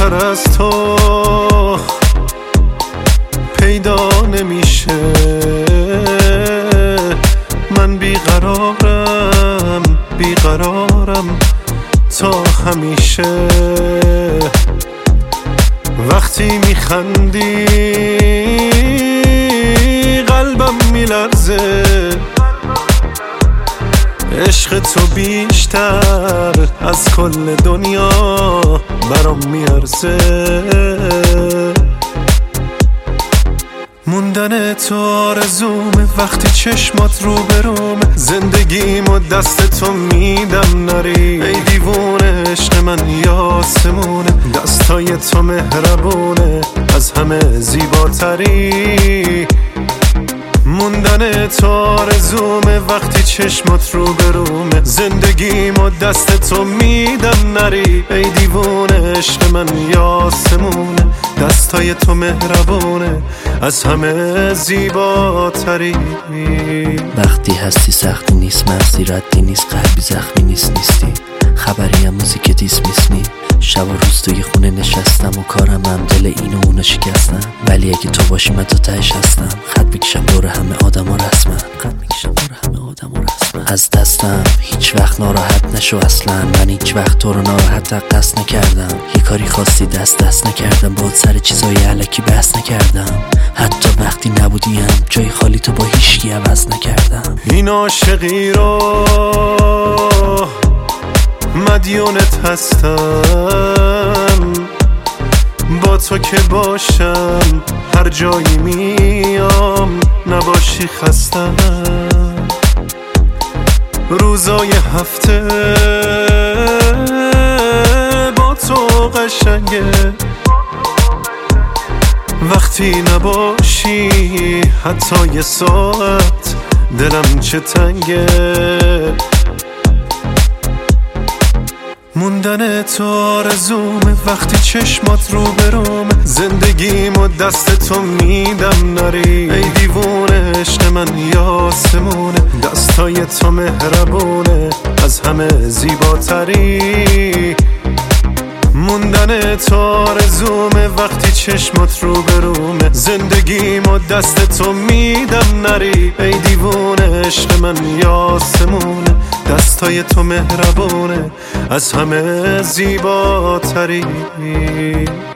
زیباتر از تو پیدا نمیشه. من بیقرارم تا همیشه. وقتی میخندی قلبم میلرزه، عشق تو بیشتر از کل دنیا برام میارزه. موندن تو آرزومه، وقتی چشمات رو برومه، زندگیمو دست تو میدم نری. ای دیوونه عشق من یاسمونه، دستای تو مهربونه، از همه زیباتری. موندن تو آرزومه، وقتی چشمات رو برومه، زندگیمو دست تو میدم نری. ای دیوونه عشق من یاسمونه، دستای تو مهربونه، از همه زیباتری. وقتی هستی سختی نیست، مغزی ردی نیست، قلبی زخمی نیستی. خبری هم موزیک دیس نی. شب و روز توی خونه نشستم و کارم هم دل اینو اونو شکستم، ولی اگه تو باشی من تا تهش هستم. خط میکشم دور همه آدما رسما، از دستم هیچ وقت ناراحت نشو اصلا. من هیچ وقت تو رو ناراحت قصد نکردم. یه کاری خواستی دست نکردم، باید سر چیزای علکی بحث نکردم. حتی وقتی نبودیم جای خالی تو با هیچکی عوض نکردم. این عاشقی رو مدیونت هستم، با تو که باشم هر جایی میام، نباشی خستم. روزای هفته با تو قشنگه، وقتی نباشی حتی یه ساعت دلم چه تنگه. موندن تو آرزومه، وقتی چشمات رو برومه، زندگیمو دست تو میدم نری. ای دیوونه عشق من یاسمونه، دستای تو مهربونه، از همه زیباتری. موندن تو آرزومه، وقتی چشمات رو برومه، زندگیمو دست تو میدم نری. ای دیوونه عشق من یاسمونه، دستای تو مهربونه، از همه زیباتری.